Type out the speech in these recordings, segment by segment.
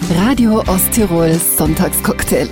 Radio Osttirol Sonntagscocktail.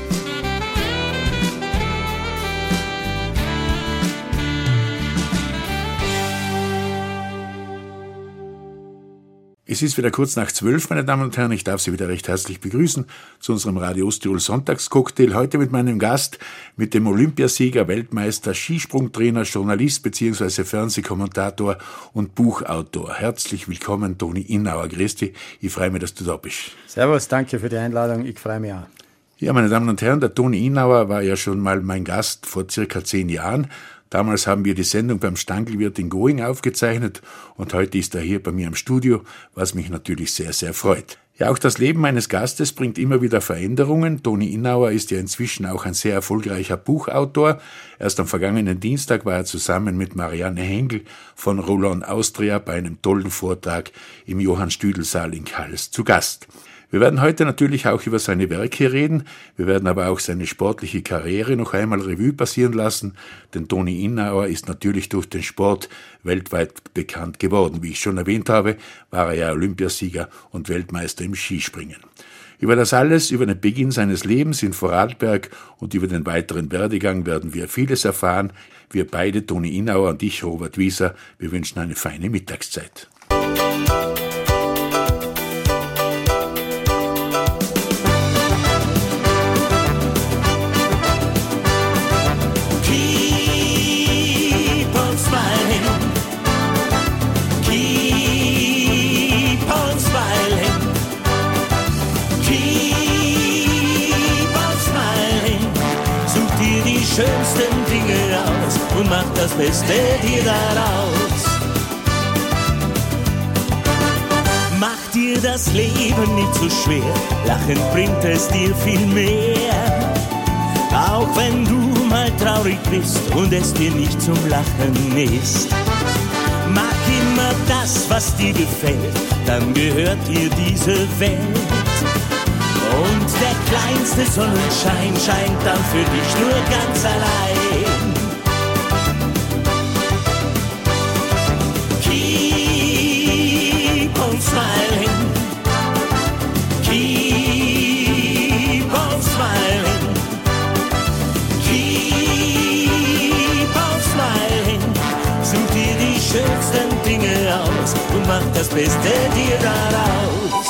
Es ist wieder kurz nach 12, meine Damen und Herren. Ich darf Sie wieder recht herzlich begrüßen zu unserem Radio Osttirol Sonntagscocktail. Heute mit meinem Gast, mit dem Olympiasieger, Weltmeister, Skisprungtrainer, Journalist bzw. Fernsehkommentator und Buchautor. Herzlich willkommen, Toni Innauer. Grüß dich, ich freue mich, dass du da bist. Servus, danke für die Einladung, ich freue mich auch. Ja, meine Damen und Herren, der Toni Innauer war ja schon mal mein Gast vor circa 10 Jahren. Damals haben wir die Sendung beim Stangelwirt in Going aufgezeichnet und heute ist er hier bei mir im Studio, was mich natürlich sehr, sehr freut. Ja, auch das Leben meines Gastes bringt immer wieder Veränderungen. Toni Innauer ist ja inzwischen auch ein sehr erfolgreicher Buchautor. Erst am vergangenen Dienstag war er zusammen mit Marianne Hengel von Roland Austria bei einem tollen Vortrag im Johann-Stüdel-Saal in Kals zu Gast. Wir werden heute natürlich auch über seine Werke reden, wir werden aber auch seine sportliche Karriere noch einmal Revue passieren lassen, denn Toni Innauer ist natürlich durch den Sport weltweit bekannt geworden. Wie ich schon erwähnt habe, war er ja Olympiasieger und Weltmeister im Skispringen. Über das alles, über den Beginn seines Lebens in Vorarlberg und über den weiteren Werdegang werden wir vieles erfahren. Wir beide, Toni Innauer und ich, Robert Wieser, wir wünschen eine feine Mittagszeit. Schönsten Dinge aus und mach das Beste dir daraus. Mach dir das Leben nicht zu schwer, Lachen bringt es dir viel mehr. Auch wenn du mal traurig bist und es dir nicht zum Lachen ist. Mach immer das, was dir gefällt, dann gehört dir diese Welt. Und der kleinste Sonnenschein scheint dann für dich nur ganz allein. Keep on smiling. Keep on smiling. Keep on smiling. Such dir die schönsten Dinge aus und mach das Beste dir daraus.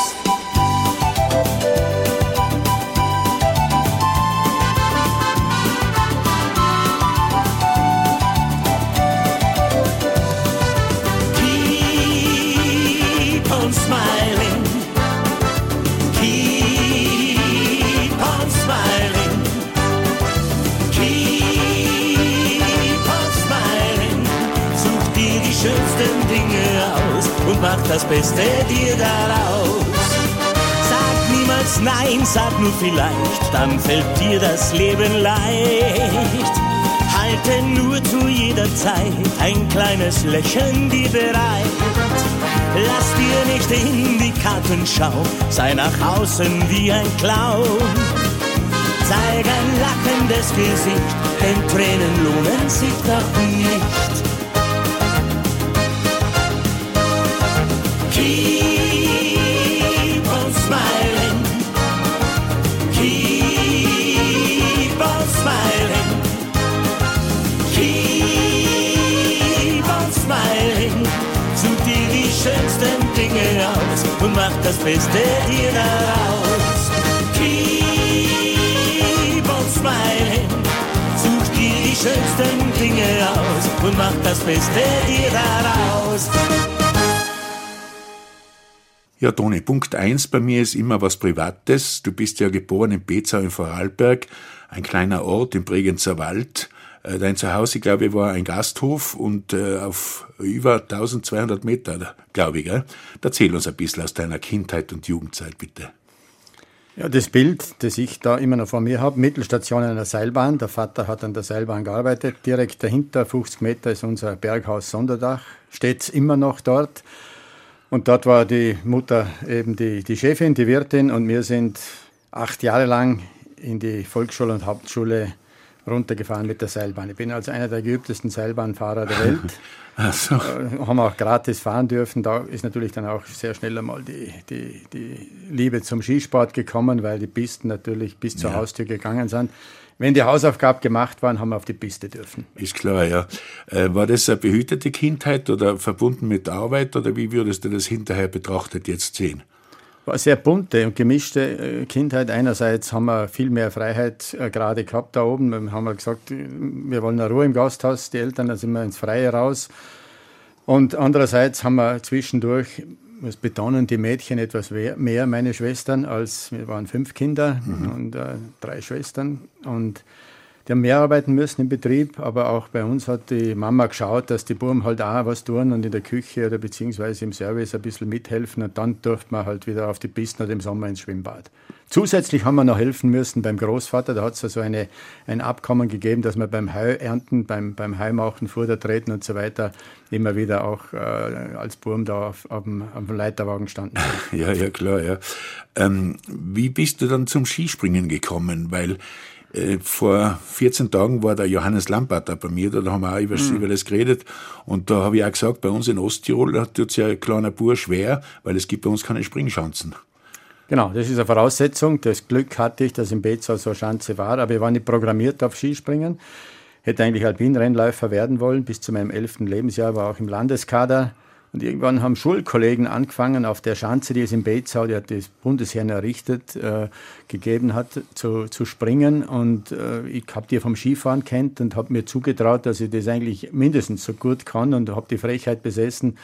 Mach das Beste dir daraus. Sag niemals nein, sag nur vielleicht, dann fällt dir das Leben leicht. Halte nur zu jeder Zeit ein kleines Lächeln dir bereit. Lass dir nicht in die Karten schauen, sei nach außen wie ein Clown. Zeig ein lachendes Gesicht, denn Tränen lohnen sich doch nicht. Keep on smiling. Keep on smiling. Keep on smiling. Such dir die schönsten Dinge aus und mach das Beste dir daraus. Keep on smiling. Such dir die schönsten Dinge aus und mach das Beste dir daraus. Ja, Toni, Punkt 1 bei mir ist immer was Privates. Du bist ja geboren in Bezau in Vorarlberg, ein kleiner Ort im Bregenzer Wald. Dein Zuhause, glaube ich, war ein Gasthof und auf über 1200 Meter, glaube ich. Gell? Erzähl uns ein bisschen aus deiner Kindheit und Jugendzeit, bitte. Ja, das Bild, das ich da immer noch vor mir habe, Mittelstation einer Seilbahn. Der Vater hat an der Seilbahn gearbeitet. Direkt dahinter, 50 Meter, ist unser Berghaus Sonderdach. Steht immer noch dort. Und dort war die Mutter eben die Chefin, die Wirtin, und wir sind 8 Jahre lang in die Volksschule und Hauptschule runtergefahren mit der Seilbahn. Ich bin also einer der geübtesten Seilbahnfahrer der Welt. So. Haben auch gratis fahren dürfen. Da ist natürlich dann auch sehr schnell einmal die Liebe zum Skisport gekommen, weil die Pisten natürlich bis zur Haustür gegangen sind. Wenn die Hausaufgaben gemacht waren, haben wir auf die Piste dürfen. Ist klar, ja. War das eine behütete Kindheit oder verbunden mit Arbeit oder wie würdest du das hinterher betrachtet jetzt sehen? War eine sehr bunte und gemischte Kindheit. Einerseits haben wir viel mehr Freiheit gerade gehabt da oben. Wir haben gesagt, wir wollen eine Ruhe im Gasthaus, die Eltern, dann sind wir ins Freie raus. Und andererseits haben wir zwischendurch, ich muss betonen, die Mädchen etwas mehr, meine Schwestern, wir waren 5 Kinder und 3 Schwestern. Und die haben mehr arbeiten müssen im Betrieb, aber auch bei uns hat die Mama geschaut, dass die Buben halt auch was tun und in der Küche oder beziehungsweise im Service ein bisschen mithelfen und dann durfte man halt wieder auf die Pisten oder im Sommer ins Schwimmbad. Zusätzlich haben wir noch helfen müssen beim Großvater, da hat es also ein Abkommen gegeben, dass wir beim Heuernten, beim Heumachen, Futter treten und so weiter immer wieder auch als Buben da auf dem Leiterwagen standen. Ja, klar, ja. Wie bist du dann zum Skispringen gekommen? Weil vor 14 Tagen war der Johannes Lamparter bei mir, da haben wir auch über das geredet und da habe ich auch gesagt, bei uns in Osttirol tut es ja ein kleiner Bur schwer, weil es gibt bei uns keine Springschanzen. Genau, das ist eine Voraussetzung. Das Glück hatte ich, dass in Bezau so eine Schanze war, aber ich war nicht programmiert auf Skispringen. Hätte eigentlich Alpinrennläufer werden wollen, bis zu meinem 11. Lebensjahr, war auch im Landeskader. Und irgendwann haben Schulkollegen angefangen, auf der Schanze, die es in Bezau, die hat das Bundesheer errichtet, gegeben hat, zu springen. Und ich habe die vom Skifahren kennt und habe mir zugetraut, dass ich das eigentlich mindestens so gut kann und habe die Frechheit besessen,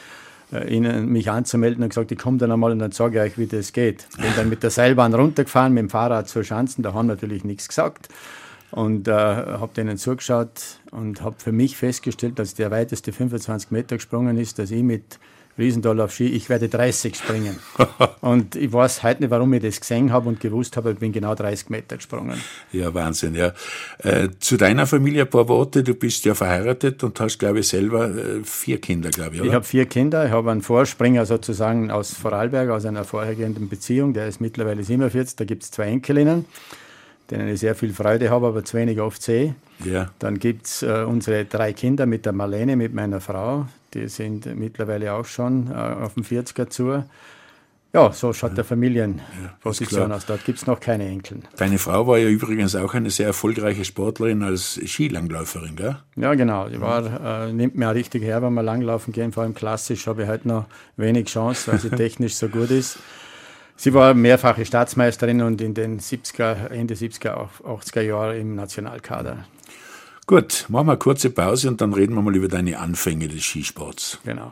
mich anzumelden und gesagt, ich komme dann einmal und dann sage ich euch, wie das geht. Bin dann mit der Seilbahn runtergefahren, mit dem Fahrrad zur Schanzen, da haben natürlich nichts gesagt. Und habe denen zugeschaut und habe für mich festgestellt, dass der weiteste 25 Meter gesprungen ist, dass ich mit Riesendoll auf Ski, ich werde 30 springen. Und ich weiß heute nicht, warum ich das gesehen habe und gewusst habe, ich bin genau 30 Meter gesprungen. Ja, Wahnsinn, ja. Zu deiner Familie ein paar Worte. Du bist ja verheiratet und hast, glaube ich, selber 4 Kinder, glaube ich, oder? Ich habe 4 Kinder. Ich habe einen Vorspringer sozusagen aus Vorarlberg, aus einer vorhergehenden Beziehung. Der ist mittlerweile 47, da gibt es 2 Enkelinnen, denen ich sehr viel Freude habe, aber zu wenig oft sehe. Ja. Dann gibt es unsere 3 Kinder mit der Marlene, mit meiner Frau. Die sind mittlerweile auch schon auf dem 40er zu. Ja, so schaut der Familienposition aus. Dort gibt es noch keine Enkel. Deine Frau war ja übrigens auch eine sehr erfolgreiche Sportlerin als Skilangläuferin, gell? Ja, genau. Die nimmt mir auch richtig her, wenn wir langlaufen gehen. Vor allem klassisch habe ich heute noch wenig Chance, weil sie technisch so gut ist. Sie war mehrfache Staatsmeisterin und in den Ende 70er, 80er Jahren im Nationalkader. Gut, machen wir eine kurze Pause und dann reden wir mal über deine Anfänge des Skisports. Genau.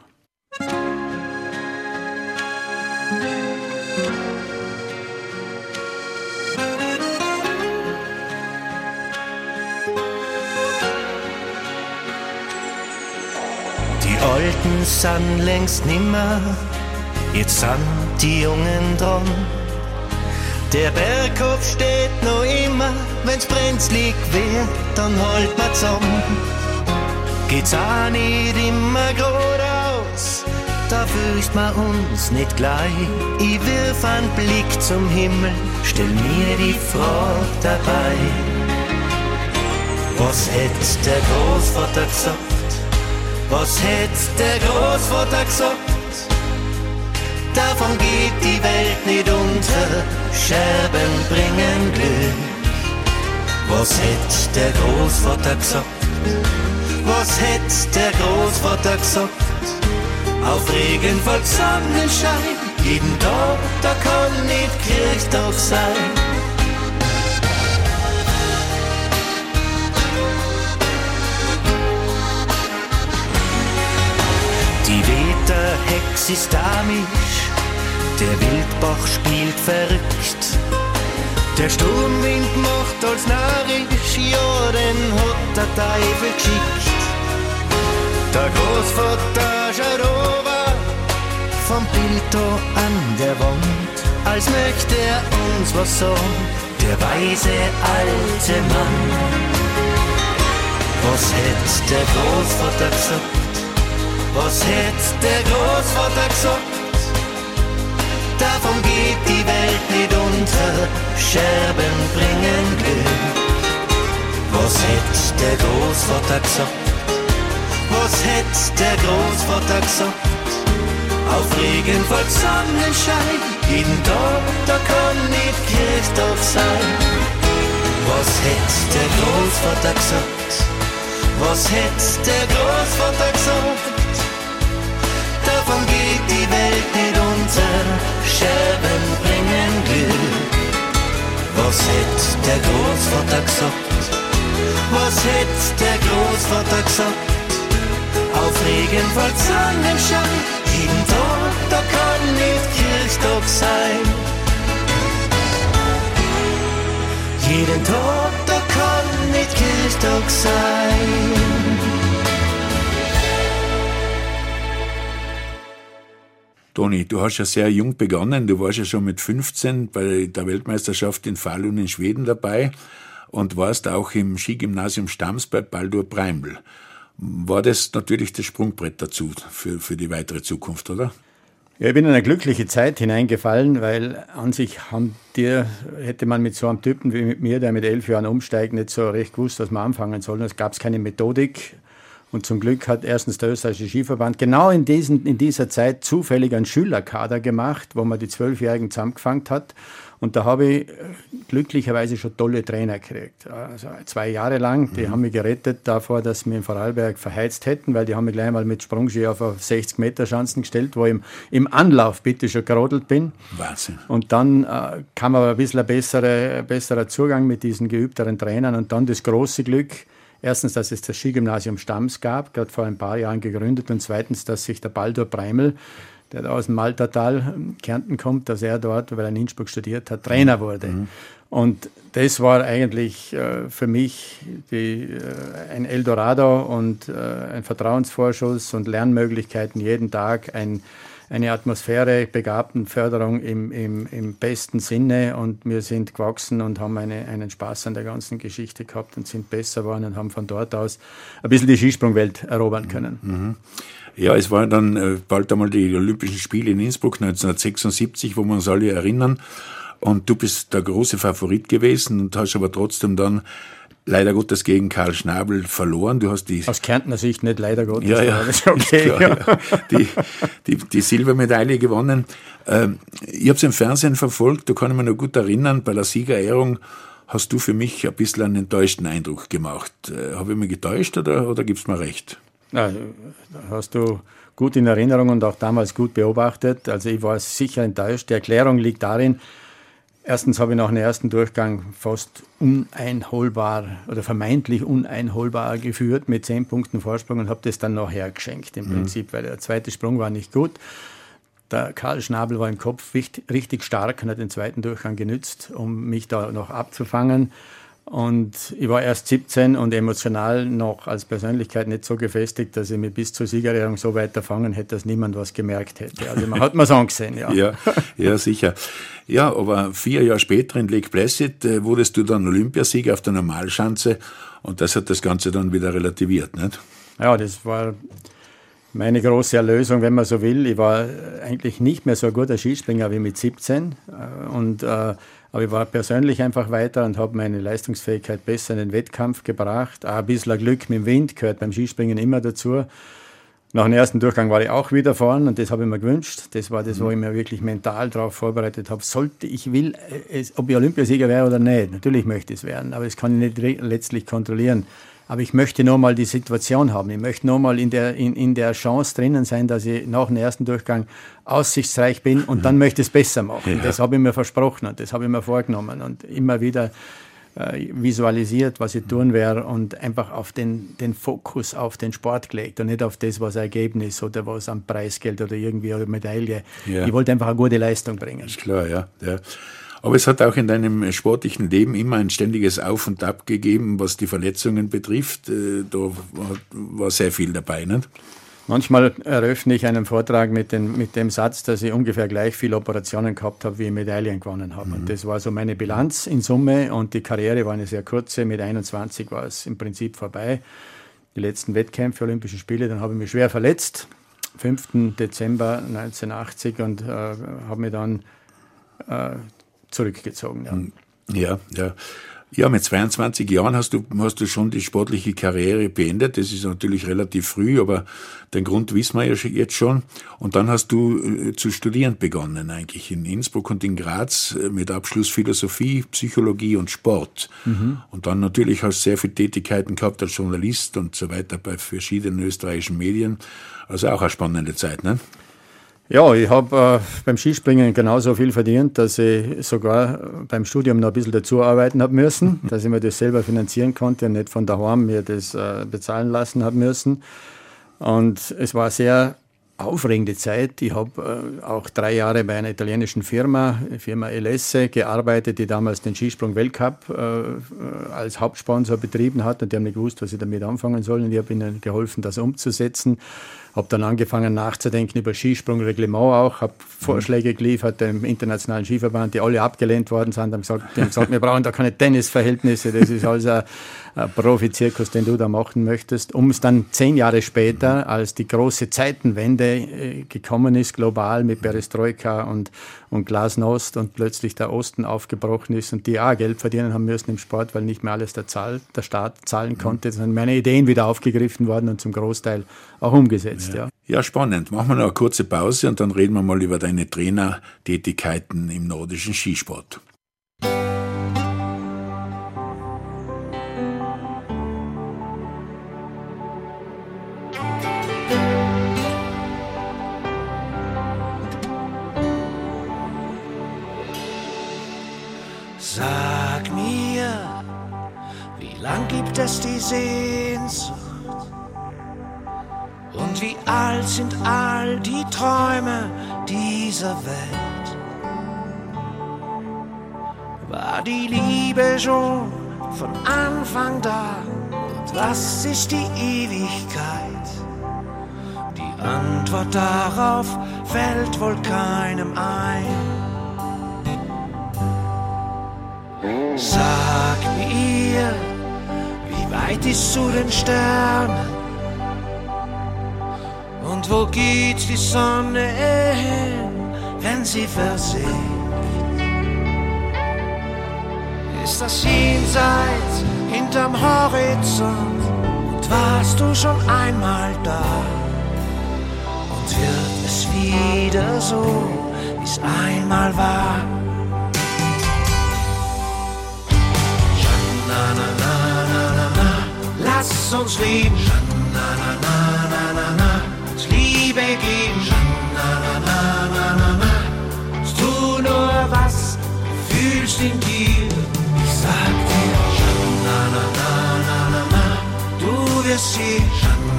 Die Alten sind längst nimmer, jetzt sind die Jungen dran. Der Berghof steht noch immer, wenn's brenzlig wird, dann halt man zusammen. Geht's auch nicht immer geradeaus, da fürcht man uns nicht gleich. Ich wirf einen Blick zum Himmel, stell mir die Frage dabei. Was hätt der Großvater gesagt? Was hätt der Großvater gesagt? Davon geht die Welt nicht unter, Scherben bringen Glück. Was hätt der Großvater gesagt? Was hätt der Großvater gesagt? Auf Regen folgt Sonnenschein, jeden Tag, da kann nicht Kirchtag sein. Die Wetterhex ist amisch, der Wildbach spielt verrückt. Der Sturmwind macht als narrisch, ja, den hat der Teufel geschickt. Der Großvater schaut over vom Bild da an der Wand, als möchte er uns was sagen, der weise alte Mann. Was hätt der Großvater gesagt? Was hätt der Großvater gesagt? Davon geht die Welt nicht unter, Scherben bringen Glück. Was hätt der Großvater gesagt? Was hätt der Großvater gesagt? Auf Regenwald Sonnenschein, jeden Tag, da kann nicht Kirchtag sein. Was hätt der Großvater gesagt? Was hätt der Großvater gesagt? Davon geht die Welt nicht unter, Scherben bringen Glück. Was hätt der Großvater gesagt? Was hätt der Großvater gesagt? Auf Regenwald Sonnenschein, jeden Tag, da kann nicht Kirchtag sein. Jeden Tag, da kann nicht Kirchtag sein. Toni, du hast ja sehr jung begonnen. Du warst ja schon mit 15 bei der Weltmeisterschaft in Falun in Schweden dabei und warst auch im Skigymnasium Stams bei Baldur Breiml. War das natürlich das Sprungbrett dazu für die weitere Zukunft, oder? Ja, ich bin in eine glückliche Zeit hineingefallen, weil an sich hätte man mit so einem Typen wie mit mir, der mit 11 Jahren umsteigt, nicht so recht gewusst, was man anfangen soll. Es gab keine Methodik. Und zum Glück hat erstens der österreichische Skiverband genau in dieser Zeit zufällig einen Schülerkader gemacht, wo man die 12-Jährigen zusammengefangen hat. Und da habe ich glücklicherweise schon tolle Trainer gekriegt. Also 2 Jahre lang, die haben mich gerettet davor, dass wir in Vorarlberg verheizt hätten, weil die haben mich gleich mal mit Sprungski auf 60 Meter Schanzen gestellt, wo ich im Anlauf bitte schon gerodelt bin. Wahnsinn. Und dann kam aber ein bisschen ein besserer Zugang mit diesen geübteren Trainern und dann das große Glück, erstens, dass es das Skigymnasium Stams gab, gerade vor ein paar Jahren gegründet, und zweitens, dass sich der Baldur Breiml, der da aus dem Maltertal, Kärnten kommt, dass er dort, weil er in Innsbruck studiert hat, Trainer wurde. Mhm. Und das war eigentlich für mich ein Eldorado und ein Vertrauensvorschuss und Lernmöglichkeiten jeden Tag, eine Atmosphäre, Begabtenförderung im besten Sinne, und wir sind gewachsen und haben einen Spaß an der ganzen Geschichte gehabt und sind besser geworden und haben von dort aus ein bisschen die Skisprungwelt erobern können. Mhm. Ja, es waren dann bald einmal die Olympischen Spiele in Innsbruck 1976, wo wir uns alle erinnern, und du bist der große Favorit gewesen und hast aber trotzdem dann leider Gottes gegen Karl Schnabel verloren. Du hast aus Kärntner Sicht nicht leider Gottes. Ja. Das ist okay. Klar, ja. Die Silbermedaille gewonnen. Ich habe es im Fernsehen verfolgt, da kann ich mich noch gut erinnern, bei der Siegerehrung hast du für mich ein bisschen einen enttäuschten Eindruck gemacht. Habe ich mich getäuscht oder gibst du mir recht? Ja, hast du gut in Erinnerung und auch damals gut beobachtet. Also ich war sicher enttäuscht. Die Erklärung liegt darin, erstens habe ich nach dem ersten Durchgang fast uneinholbar oder vermeintlich uneinholbar geführt mit 10 Punkten Vorsprung und habe das dann noch hergeschenkt im Prinzip, weil der zweite Sprung war nicht gut. Der Karl Schnabel war im Kopf richtig stark und hat den zweiten Durchgang genützt, um mich da noch abzufangen. Und ich war erst 17 und emotional noch als Persönlichkeit nicht so gefestigt, dass ich mich bis zur Siegerehrung so weit erfangen hätte, dass niemand was gemerkt hätte. Also man hat mir's angesehen, ja. Ja, sicher. Ja, aber 4 Jahre später in Lake Placid wurdest du dann Olympiasieger auf der Normalschanze und das hat das Ganze dann wieder relativiert, nicht? Ja, das war meine große Erlösung, wenn man so will. Ich war eigentlich nicht mehr so ein guter Skispringer wie mit 17 aber ich war persönlich einfach weiter und habe meine Leistungsfähigkeit besser in den Wettkampf gebracht. Auch ein bisschen Glück mit dem Wind gehört beim Skispringen immer dazu. Nach dem ersten Durchgang war ich auch wieder vorn und das habe ich mir gewünscht. Das war das, wo ich mir wirklich mental darauf vorbereitet habe. Ob ich Olympiasieger wäre oder nicht. Natürlich möchte ich es werden, aber das kann ich nicht letztlich kontrollieren. Aber ich möchte nur mal die Situation haben. Ich möchte nur mal in der Chance drinnen sein, dass ich nach dem ersten Durchgang aussichtsreich bin und dann möchte ich es besser machen. Ja. Das habe ich mir versprochen und das habe ich mir vorgenommen und immer wieder visualisiert, was ich tun werde und einfach auf den Fokus auf den Sport gelegt und nicht auf das, was Ergebnis oder was am Preisgeld oder irgendwie eine Medaille. Ja. Ich wollte einfach eine gute Leistung bringen. Ist klar, ja. Aber es hat auch in deinem sportlichen Leben immer ein ständiges Auf und Ab gegeben, was die Verletzungen betrifft. Da war sehr viel dabei, nicht? Manchmal eröffne ich einen Vortrag mit dem Satz, dass ich ungefähr gleich viele Operationen gehabt habe, wie ich Medaillen gewonnen habe. Und das war so meine Bilanz in Summe und die Karriere war eine sehr kurze. Mit 21 war es im Prinzip vorbei. Die letzten Wettkämpfe, Olympische Spiele, dann habe ich mich schwer verletzt, 5. Dezember 1980 und habe mich dann zurückgezogen. Ja. Ja, mit 22 Jahren hast du schon die sportliche Karriere beendet. Das ist natürlich relativ früh, aber den Grund wissen wir ja jetzt schon. Und dann hast du zu studieren begonnen, eigentlich in Innsbruck und in Graz, mit Abschluss Philosophie, Psychologie und Sport. Und dann natürlich hast du sehr viele Tätigkeiten gehabt als Journalist und so weiter bei verschiedenen österreichischen Medien. Also auch eine spannende Zeit, ne? Ja, ich habe beim Skispringen genauso viel verdient, dass ich sogar beim Studium noch ein bisschen dazu arbeiten habe müssen, dass ich mir das selber finanzieren konnte und nicht von daheim mir das bezahlen lassen habe müssen. Und es war eine sehr aufregende Zeit. Ich habe auch 3 Jahre bei einer italienischen Firma Elesse, gearbeitet, die damals den Skisprung-Weltcup als Hauptsponsor betrieben hat. Und die haben nicht gewusst, was sie damit anfangen sollen. Und ich habe ihnen geholfen, das umzusetzen. Habe dann angefangen nachzudenken über Skisprung-Reglement auch, habe Vorschläge geliefert dem Internationalen Skiverband, die alle abgelehnt worden sind, haben gesagt, wir brauchen da keine Tennisverhältnisse, das ist also ein Profizirkus, den du da machen möchtest, um es dann 10 Jahre später, als die große Zeitenwende gekommen ist, global mit Perestroika und Glasnost und plötzlich der Osten aufgebrochen ist und die auch Geld verdienen haben müssen im Sport, weil nicht mehr alles der Staat zahlen konnte, sind meine Ideen wieder aufgegriffen worden und zum Großteil auch umgesetzt. Ja, spannend. Machen wir noch eine kurze Pause und dann reden wir mal über deine Trainertätigkeiten im nordischen Skisport. Sag mir, wie lang gibt es die Sehnsucht? Und wie alt sind all die Träume dieser Welt? War die Liebe schon von Anfang da? Und was ist die Ewigkeit? Die Antwort darauf fällt wohl keinem ein. Sag mir, wie weit ist zu den Sternen? Und wo geht die Sonne hin, wenn sie versinkt? Ist das Jenseits hinterm Horizont? Und warst du schon einmal da? Und wird es wieder so, wie es einmal war? Lass uns lieben, uns Liebe geben, tu nur was du fühlst in dir. Ich sag dir, du wirst sehen,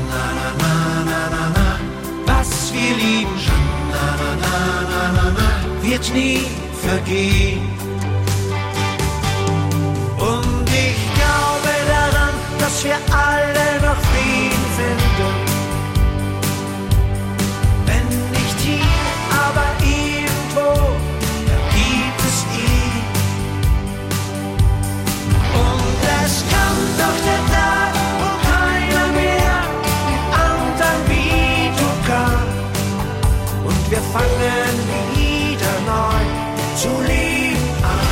was wir lieben, wird nie vergehen. Und ich glaube daran, dass wir alle noch Frieden finden. Wenn nicht hier, aber irgendwo, da gibt es ihn. Und es kommt doch der Tag, wo keiner mehr den anderen wie du kann. Und wir fangen wieder neu zu leben an.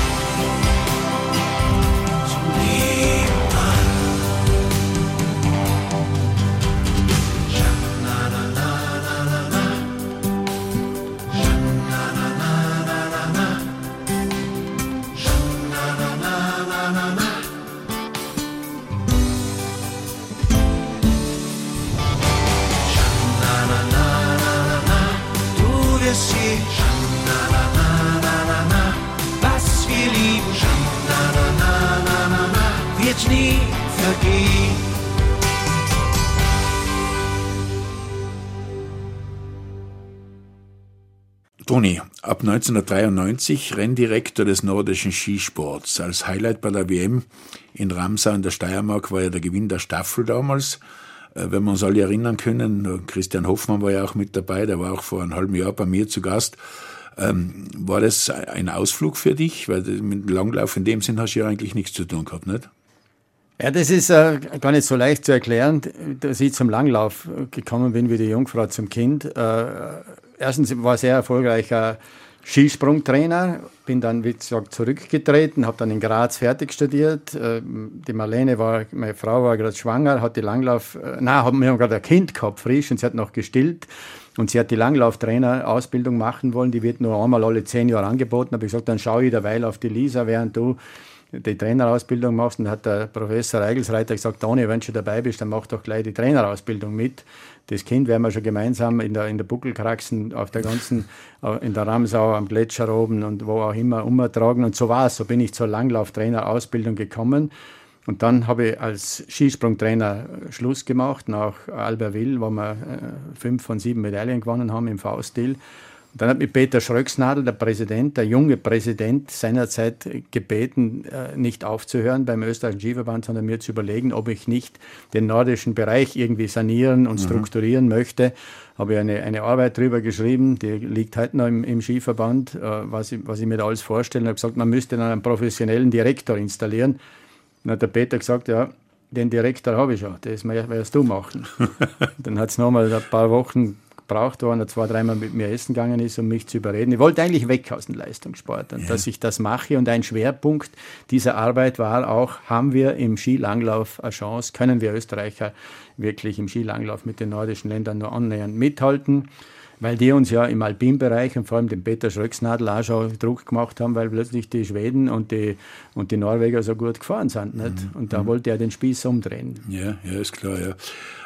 Was wir lieben, wird nie vergehen. Toni, ab 1993 Renndirektor des nordischen Skisports. Als Highlight bei der WM in Ramsau in der Steiermark war ja der Gewinn der Staffel damals. Wenn wir uns alle erinnern können, Christian Hoffmann war ja auch mit dabei, der war auch vor einem halben Jahr bei mir zu Gast. War das ein Ausflug für dich? Weil mit Langlauf in dem Sinn hast du ja eigentlich nichts zu tun gehabt, nicht? Ja, das ist gar nicht so leicht zu erklären, dass ich zum Langlauf gekommen bin wie die Jungfrau zum Kind. Erstens war sehr erfolgreicher Skisprungtrainer, bin dann, wie gesagt, zurückgetreten, habe dann in Graz fertig studiert. Die Marlene meine Frau war gerade schwanger, hat die wir haben gerade ein Kind gehabt, frisch, und sie hat noch gestillt. Und sie hat die Langlauftrainer-Ausbildung machen wollen, die wird nur einmal alle 10 Jahre angeboten. Habe ich gesagt, dann schaue ich derweil auf die Lisa, während du die Trainerausbildung machst. Und dann hat der Professor Eigelsreiter gesagt, Toni, wenn du schon dabei bist, dann mach doch gleich die Trainerausbildung mit. Das Kind werden wir schon gemeinsam in der Buckelkraxen auf der ganzen, in der Ramsau, am Gletscher oben und wo auch immer umtragen. Und so war es. So bin ich zur Langlauftrainerausbildung gekommen. Und dann habe ich als Skisprungtrainer Schluss gemacht nach Albertville, wo wir 5 von 7 Medaillen gewonnen haben im V-Stil. Und dann hat mich Peter Schröcksnadel, der junge Präsident, seinerzeit gebeten, nicht aufzuhören beim österreichischen Skiverband, sondern mir zu überlegen, ob ich nicht den nordischen Bereich irgendwie sanieren und strukturieren möchte. Habe ich eine Arbeit drüber geschrieben, die liegt heute noch im Skiverband, was ich mir da alles vorstelle. Und habe gesagt, man müsste dann einen professionellen Direktor installieren. Dann hat der Peter gesagt, ja, den Direktor habe ich schon, das wirst du machen. Dann hat es nochmal ein paar Wochen gebraucht, wo er 2-3 Mal mit mir essen gegangen ist, um mich zu überreden. Ich wollte eigentlich weg aus dem Leistungssport und dass ich das mache. Und ein Schwerpunkt dieser Arbeit war auch, haben wir im Skilanglauf eine Chance, können wir Österreicher wirklich im Skilanglauf mit den nordischen Ländern nur annähernd mithalten? Weil die uns ja im Alpinbereich und vor allem dem Peter Schröcksnadel auch schon Druck gemacht haben, weil plötzlich die Schweden und die Norweger so gut gefahren sind. Nicht? Und da wollte er den Spieß umdrehen. Ja, ist klar, ja.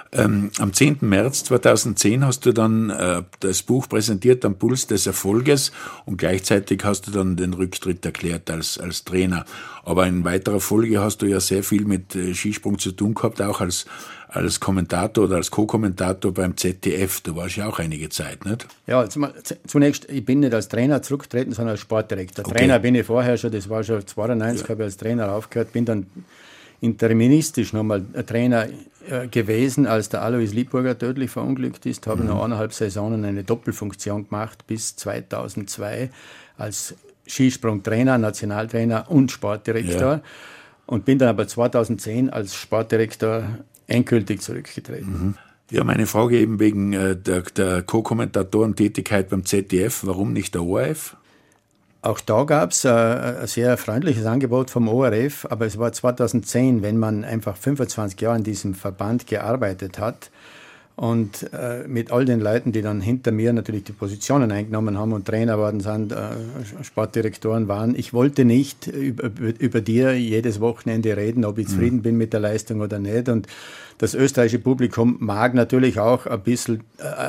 Am 10. März 2010 hast du dann das Buch präsentiert, am Puls des Erfolges, und gleichzeitig hast du dann den Rücktritt erklärt als Trainer. Aber in weiterer Folge hast du ja sehr viel mit Skisprung zu tun gehabt, auch als Kommentator oder als Co-Kommentator beim ZDF. Du warst ja auch einige Zeit, nicht? Ja, zunächst, ich bin nicht als Trainer zurückgetreten, sondern als Sportdirektor. Okay. Trainer bin ich vorher schon, das war schon 92, habe ich als Trainer aufgehört, bin dann interimistisch nochmal Trainer gewesen, als der Alois Liebburger tödlich verunglückt ist, habe noch 1,5 Saisonen eine Doppelfunktion gemacht bis 2002 als Skisprungtrainer, Nationaltrainer und Sportdirektor. Ja. Und bin dann aber 2010 als Sportdirektor endgültig zurückgetreten. Ja, meine Frage eben wegen der Co-Kommentatoren-Tätigkeit beim ZDF, warum nicht der ORF? Auch da gab es ein sehr freundliches Angebot vom ORF, aber es war 2010, wenn man einfach 25 Jahre in diesem Verband gearbeitet hat und mit all den Leuten, die dann hinter mir natürlich die Positionen eingenommen haben und Trainer worden sind, Sportdirektoren waren. Ich wollte nicht über dir jedes Wochenende reden, ob ich zufrieden bin mit der Leistung oder nicht. Und das österreichische Publikum mag natürlich auch ein bisschen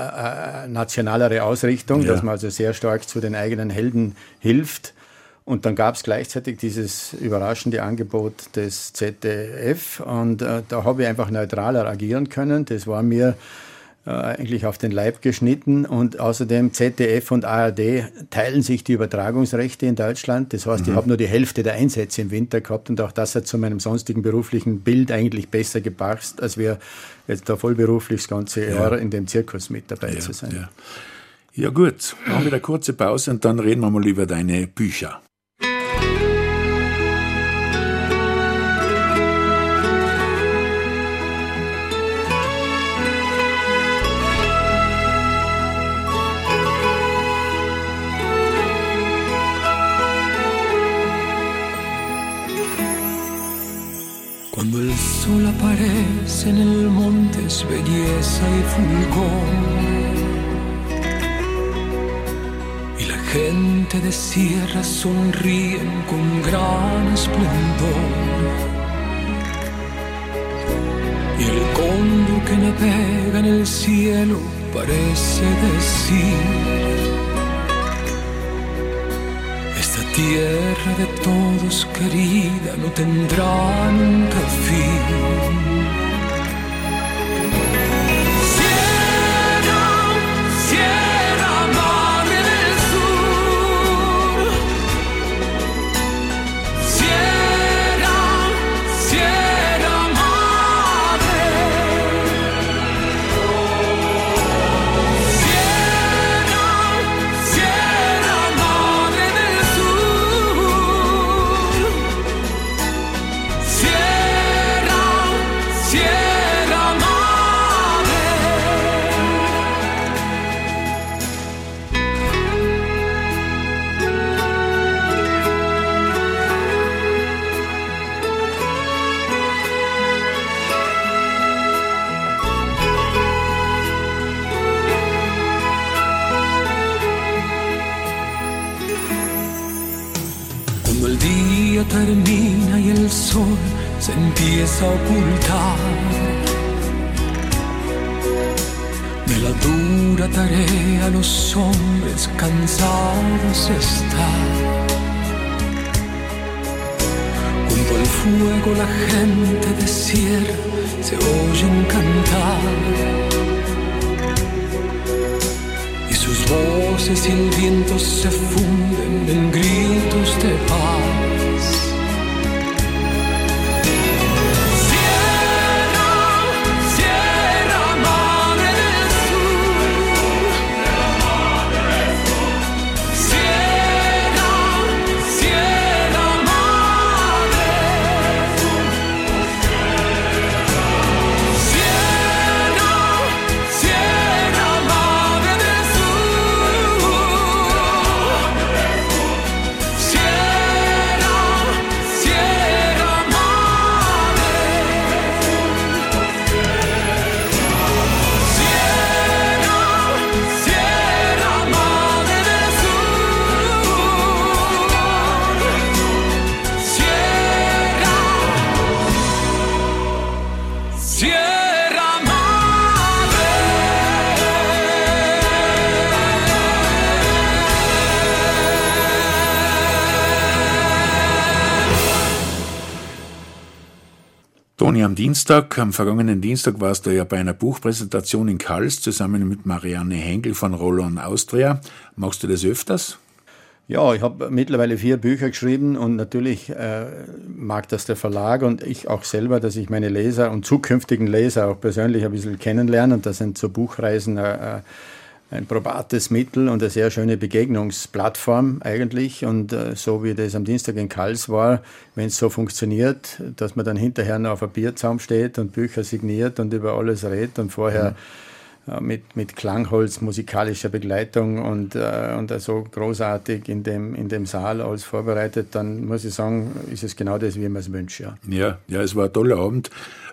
nationalere Ausrichtung, dass man also sehr stark zu den eigenen Helden hilft. Und dann gab es gleichzeitig dieses überraschende Angebot des ZDF und da habe ich einfach neutraler agieren können. Das war mir eigentlich auf den Leib geschnitten und außerdem ZDF und ARD teilen sich die Übertragungsrechte in Deutschland. Das heißt, ich habe nur die Hälfte der Einsätze im Winter gehabt und auch das hat zu meinem sonstigen beruflichen Bild eigentlich besser gepasst, als wir jetzt da vollberuflich das ganze Jahr in dem Zirkus mit dabei zu sein. Ja gut, machen wir eine kurze Pause und dann reden wir mal über deine Bücher. Cuando el sol aparece en el monte es belleza y fulgor, y la gente de sierra sonríen con gran esplendor, y el cóndor que navega en el cielo parece decir: esta tierra de todos querida no tendrá nunca fin. Cuando el día termina y el sol se empieza a ocultar de la dura tarea, los hombres cansados están. Junto al fuego la gente de sierra se oyen cantar, y sus voces y el viento se funden en gritos de paz. Sierra, sierra, madre del sur. Sierra, sierra, madre. Sierra, sierra, madre del sur. Sierra, sierra, madre. Sierra, sierra, madre del sur. Sierra, sierra, madre. Toni, am vergangenen Dienstag warst du ja bei einer Buchpräsentation in Kals zusammen mit Marianne Henkel von Rollon Austria. Machst du das öfters? Ja, ich habe mittlerweile 4 Bücher geschrieben und natürlich mag das der Verlag und ich auch selber, dass ich meine Leser und zukünftigen Leser auch persönlich ein bisschen kennenlerne, und da sind so Buchreisen ein probates Mittel und eine sehr schöne Begegnungsplattform eigentlich, und so wie das am Dienstag in Kals war, wenn es so funktioniert, dass man dann hinterher noch auf ein Bierzaum steht und Bücher signiert und über alles redet und vorher mit Klangholz, musikalischer Begleitung und so großartig in dem Saal alles vorbereitet, dann muss ich sagen, ist es genau das, wie man es wünscht. Ja, es war ein toller Abend.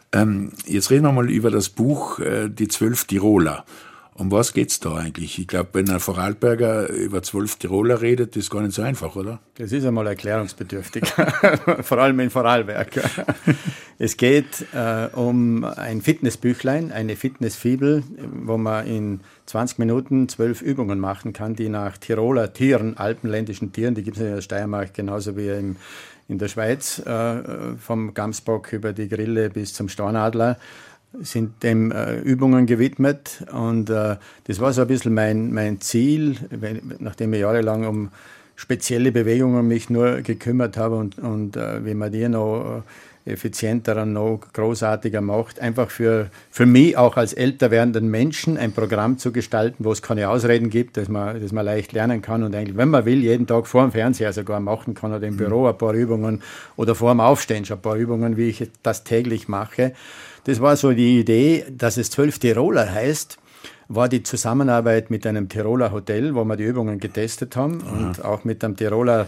Jetzt reden wir mal über das Buch Die 12 Tiroler. Um was geht's da eigentlich? Ich glaube, wenn ein Vorarlberger über 12 Tiroler redet, ist gar nicht so einfach, oder? Das ist einmal erklärungsbedürftig, vor allem in Vorarlberg. Es geht um ein Fitnessbüchlein, eine Fitnessfibel, wo man in 20 Minuten 12 Übungen machen kann, die nach Tiroler Tieren, alpenländischen Tieren, die gibt es in der Steiermark genauso wie in der Schweiz, vom Gamsbock über die Grille bis zum Stornadler, sind dem Übungen gewidmet, und das war so ein bisschen mein Ziel, nachdem ich jahrelang um spezielle Bewegungen mich nur gekümmert habe und wie man die noch effizienter und noch großartiger macht, einfach für mich auch als älter werdenden Menschen ein Programm zu gestalten, wo es keine Ausreden gibt, dass man leicht lernen kann und eigentlich, wenn man will, jeden Tag vor dem Fernseher sogar machen kann oder im Büro ein paar Übungen oder vor dem Aufstehen schon ein paar Übungen, wie ich das täglich mache. Das war so die Idee, dass es 12 Tiroler heißt, war die Zusammenarbeit mit einem Tiroler Hotel, wo wir die Übungen getestet haben, und auch mit einem Tiroler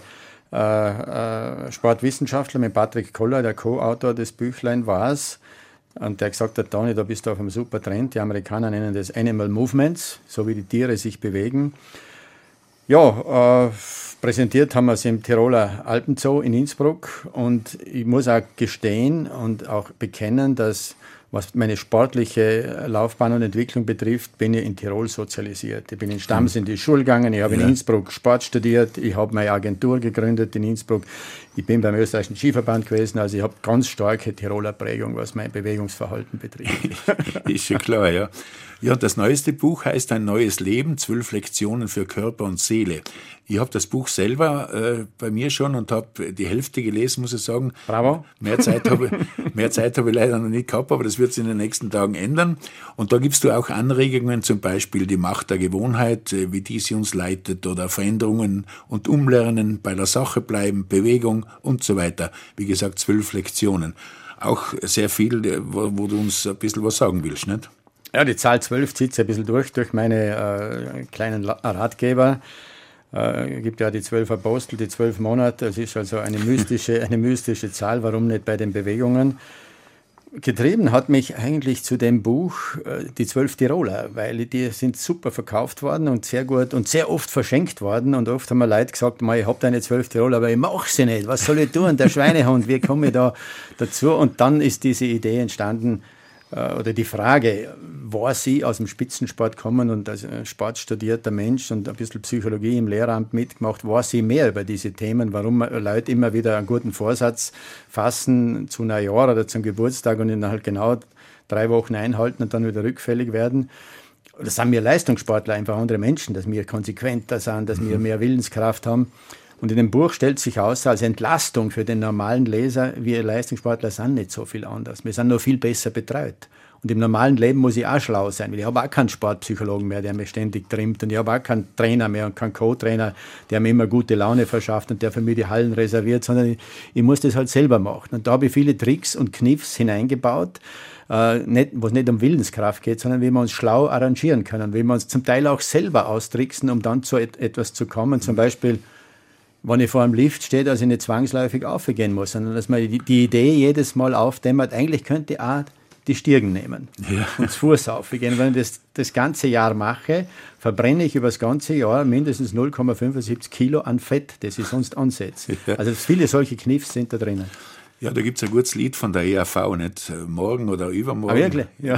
Sportwissenschaftler, mit Patrick Koller, der Co-Autor des Büchlein war es, und der gesagt hat, Toni, da bist du auf einem super Trend. Die Amerikaner nennen das Animal Movements, so wie die Tiere sich bewegen. Ja, präsentiert haben wir es im Tiroler Alpenzoo in Innsbruck, und ich muss auch gestehen und auch bekennen, dass, was meine sportliche Laufbahn und Entwicklung betrifft, bin ich in Tirol sozialisiert. Ich bin in Stams in die Schule gegangen, ich habe in Innsbruck Sport studiert, ich habe meine Agentur gegründet in Innsbruck, ich bin beim österreichischen Skiverband gewesen, also ich habe ganz starke Tiroler Prägung, was mein Bewegungsverhalten betrifft. Ist schon klar, ja. Ja, das neueste Buch heißt Ein neues Leben, 12 Lektionen für Körper und Seele. Ich habe das Buch selber bei mir schon und habe die Hälfte gelesen, muss ich sagen. Bravo. Mehr Zeit habe ich leider noch nicht gehabt, aber das wird sich in den nächsten Tagen ändern. Und da gibst du auch Anregungen, zum Beispiel die Macht der Gewohnheit, wie die sie uns leitet, oder Veränderungen und Umlernen, bei der Sache bleiben, Bewegung und so weiter. Wie gesagt, 12 Lektionen. Auch sehr viel, wo du uns ein bisschen was sagen willst, nicht? Ja, die Zahl 12 zieht sich ein bisschen durch meine kleinen Ratgeber. Gibt ja die 12 Apostel, die 12 Monate. Das ist also eine mystische Zahl. Warum nicht bei den Bewegungen? Getrieben hat mich eigentlich zu dem Buch die 12 Tiroler, weil die sind super verkauft worden und sehr gut und sehr oft verschenkt worden. Und oft haben mir Leute gesagt, ich habe deine 12 Tiroler, aber ich mache sie nicht. Was soll ich tun? Der Schweinehund, wie komme ich da dazu? Und dann ist diese Idee entstanden, oder die Frage, war sie aus dem Spitzensport kommen und als sportstudierter Mensch und ein bisschen Psychologie im Lehramt mitgemacht, war sie mehr über diese Themen, warum Leute immer wieder einen guten Vorsatz fassen zu Neujahr oder zum Geburtstag und ihn halt genau 3 Wochen einhalten und dann wieder rückfällig werden. Das sind wir Leistungssportler, einfach andere Menschen, dass wir konsequenter sind, dass wir mehr Willenskraft haben. Und in dem Buch stellt sich aus, als Entlastung für den normalen Leser, wir Leistungssportler sind nicht so viel anders. Wir sind nur viel besser betreut. Und im normalen Leben muss ich auch schlau sein, weil ich habe auch keinen Sportpsychologen mehr, der mich ständig trimmt. Und ich habe auch keinen Trainer mehr und keinen Co-Trainer, der mir immer gute Laune verschafft und der für mich die Hallen reserviert, sondern ich muss das halt selber machen. Und da habe ich viele Tricks und Kniffs hineingebaut, wo es nicht um Willenskraft geht, sondern wie wir uns schlau arrangieren können, wie wir uns zum Teil auch selber austricksen, um dann zu etwas zu kommen. Zum Beispiel, wenn ich vor einem Lift stehe, dass ich nicht zwangsläufig aufgehen muss, sondern dass man die Idee jedes Mal aufdämmert, eigentlich könnte ich auch die Stirn nehmen und zu Fuß aufgehen. Wenn ich das ganze Jahr mache, verbrenne ich über das ganze Jahr mindestens 0,75 Kilo an Fett, das ich sonst ansetze. Also viele solche Kniffs sind da drinnen. Ja, da gibt es ein gutes Lied von der ERV, nicht? Morgen oder übermorgen. Wirklich? Ja.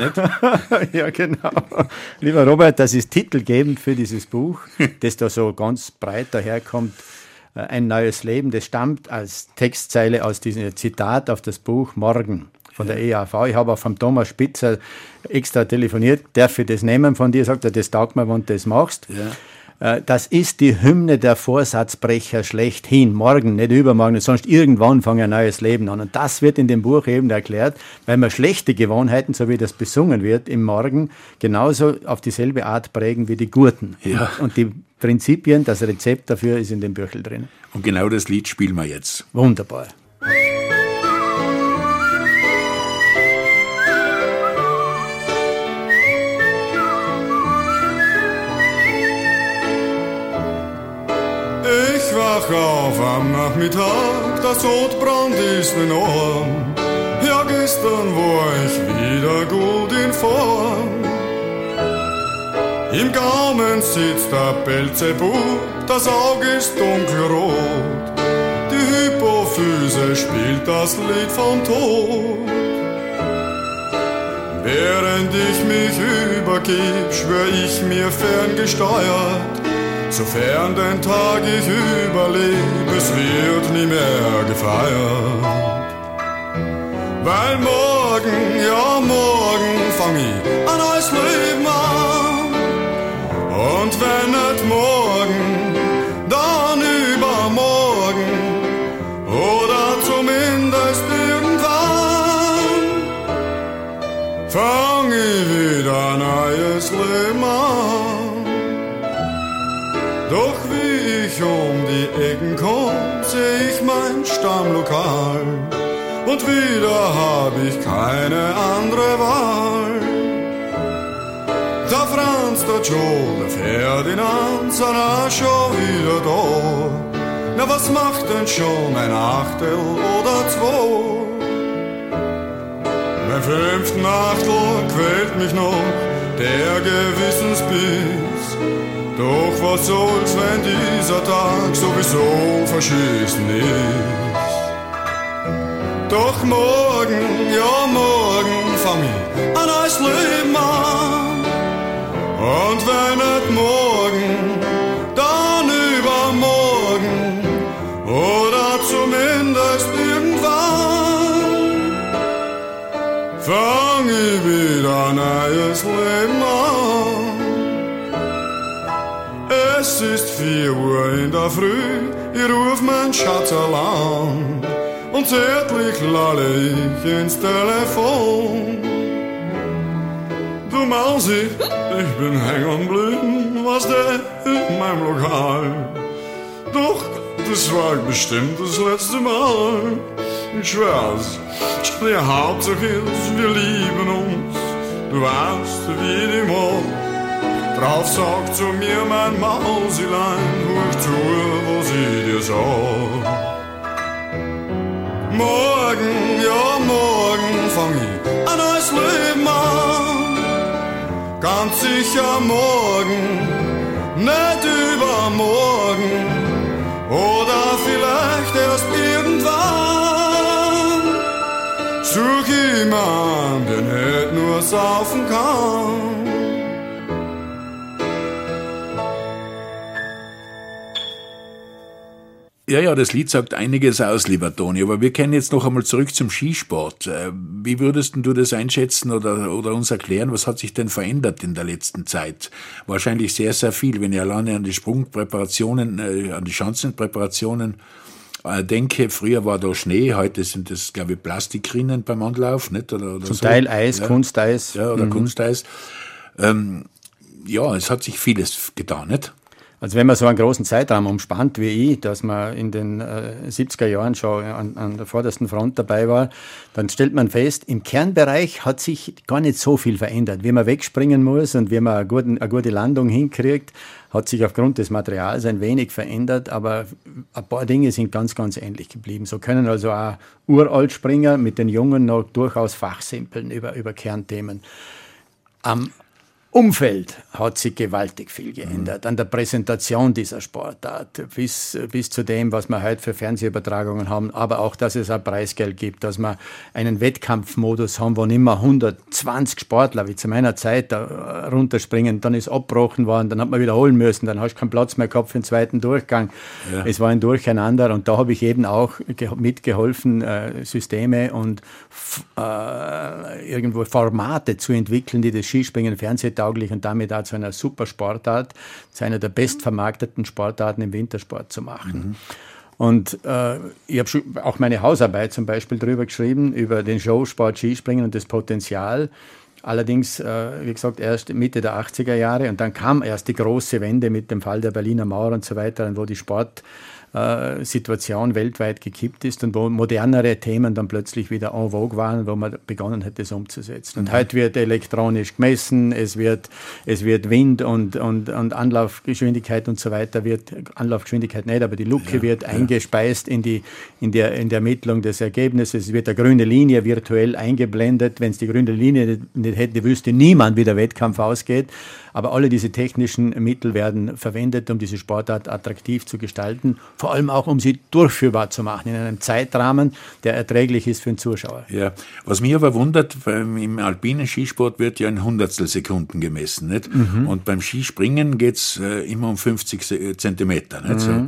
Ja, genau. Lieber Robert, das ist titelgebend für dieses Buch, das da so ganz breit daherkommt. Ein neues Leben, das stammt als Textzeile aus diesem Zitat auf das Buch Morgen von der EAV. Ich habe auch vom Thomas Spitzer extra telefoniert, darf ich das nehmen von dir? Sagt er, das taugt mir, wenn du das machst. Ja. Das ist die Hymne der Vorsatzbrecher schlechthin. Morgen, nicht übermorgen, sonst irgendwann fange ein neues Leben an. Und das wird in dem Buch eben erklärt, weil man schlechte Gewohnheiten, so wie das besungen wird, im Morgen genauso auf dieselbe Art prägen wie die guten. Ja. Und die Prinzipien, das Rezept dafür ist in dem Büchel drin. Und genau das Lied spielen wir jetzt. Wunderbar. Ich wach auf am Nachmittag, der Sodbrand ist in Ohren. Ja, gestern war ich wieder gut in Form. Im Gaumen sitzt der Belzebub, das Auge ist dunkelrot. Die Hypophyse spielt das Lied vom Tod. Während ich mich übergib, schwör ich mir ferngesteuert, sofern den Tag ich überlebe, es wird nie mehr gefeiert. Weil morgen, ja morgen, fang ich ein neues Leben an. Und wenn nicht morgen, dann übermorgen oder zumindest irgendwann fang ich wieder ein neues Leben an. Doch wie ich um die Ecken komm, seh ich mein Stammlokal und wieder hab ich keine andere Wahl. Der Franz, der Joe, der Ferdinand sind auch schon wieder da. Na, was macht denn schon ein Achtel oder 2? Beim 5. Achtel quält mich noch der Gewissensbiss. Doch was soll's, wenn dieser Tag sowieso verschissen ist? Doch morgen, ja morgen, fang ich ein neues Leben an. Und wenn nicht morgen, dann übermorgen oder zumindest irgendwann fang ich wieder ein neues Leben an. Es ist 4 Uhr in der Früh, ich ruf mein Schatterland und zärtlich lalle ich ins Telefon. Du Mausi, ich bin hängen geblieben, was der in meinem Lokal. Doch, das war bestimmt das letzte Mal. Ich schwör's, die Hauptsache ist, wir lieben uns. Du weißt, wie die mag. Drauf sagt zu mir mein Mausilein, wo ich tue, was ich dir sag. Morgen, ja morgen fang ich neues Leben an. Ganz sicher morgen, nicht übermorgen oder vielleicht erst irgendwann. Such jemand, der nicht nur saufen kann. Ja, das Lied sagt einiges aus, lieber Toni, aber wir kehren jetzt noch einmal zurück zum Skisport. Wie würdest du das einschätzen oder uns erklären, was hat sich denn verändert in der letzten Zeit? Wahrscheinlich sehr, sehr viel, wenn ich alleine an die Sprungpräparationen, an die Schanzenpräparationen denke. Früher war da Schnee, heute sind das, glaube ich, Plastikrinnen beim Anlauf, nicht? Oder zum so. Teil Eis, ja. Kunsteis. Ja, oder Kunsteis. Ja, es hat sich vieles getan, nicht? Also wenn man so einen großen Zeitraum umspannt wie ich, dass man in den 70er Jahren schon an der vordersten Front dabei war, dann stellt man fest, im Kernbereich hat sich gar nicht so viel verändert. Wie man wegspringen muss und wie man eine gute Landung hinkriegt, hat sich aufgrund des Materials ein wenig verändert, aber ein paar Dinge sind ganz, ganz ähnlich geblieben. So können also auch Uraltspringer mit den Jungen noch durchaus fachsimpeln über Kernthemen. Am Umfeld hat sich gewaltig viel geändert, an der Präsentation dieser Sportart, bis zu dem, was wir heute für Fernsehübertragungen haben, aber auch, dass es ein Preisgeld gibt, dass wir einen Wettkampfmodus haben, wo nicht mehr 120 Sportler, wie zu meiner Zeit, da runterspringen, dann ist abgebrochen worden, dann hat man wiederholen müssen, dann hast du keinen Platz mehr gehabt für den zweiten Durchgang. Ja. Es war ein Durcheinander und da habe ich eben auch mitgeholfen, Systeme und irgendwo Formate zu entwickeln, die das Skispringen fernsehtauglich und damit auch zu einer super Sportart, zu einer der bestvermarkteten Sportarten im Wintersport zu machen. Und ich habe auch meine Hausarbeit zum Beispiel darüber geschrieben, über den Showsport Skispringen und das Potenzial. Allerdings, wie gesagt, erst Mitte der 80er Jahre und dann kam erst die große Wende mit dem Fall der Berliner Mauer und so weiter, wo die Situation weltweit gekippt ist und wo modernere Themen dann plötzlich wieder en vogue waren, wo man begonnen hat, das umzusetzen. Und heute wird elektronisch gemessen, es wird Wind und Anlaufgeschwindigkeit und so weiter, Anlaufgeschwindigkeit nicht, aber die Luke wird eingespeist in der Ermittlung des Ergebnisses. Es wird eine grüne Linie virtuell eingeblendet. Wenn es die grüne Linie nicht hätte, wüsste niemand, wie der Wettkampf ausgeht. Aber alle diese technischen Mittel werden verwendet, um diese Sportart attraktiv zu gestalten, vor allem auch, um sie durchführbar zu machen, in einem Zeitrahmen, der erträglich ist für den Zuschauer. Ja, was mich aber wundert, im alpinen Skisport wird ja in Hundertstelsekunden gemessen, nicht? Und beim Skispringen geht es immer um 50 Zentimeter, nicht? So,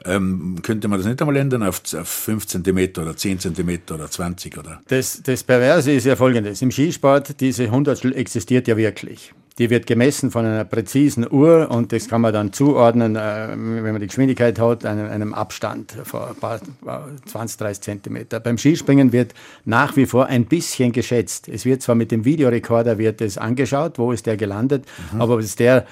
könnte man das nicht einmal ändern auf 5 Zentimeter oder 10 Zentimeter oder 20? Oder? Das Perverse ist ja Folgendes. Im Skisport, diese Hundertstel existiert ja wirklich. Die wird gemessen von einer präzisen Uhr und das kann man dann zuordnen, wenn man die Geschwindigkeit hat, einem Abstand von ein paar 20, 30 Zentimeter. Beim Skispringen wird nach wie vor ein bisschen geschätzt. Es wird zwar mit dem Videorekorder wird es angeschaut, wo ist der gelandet, aber bis der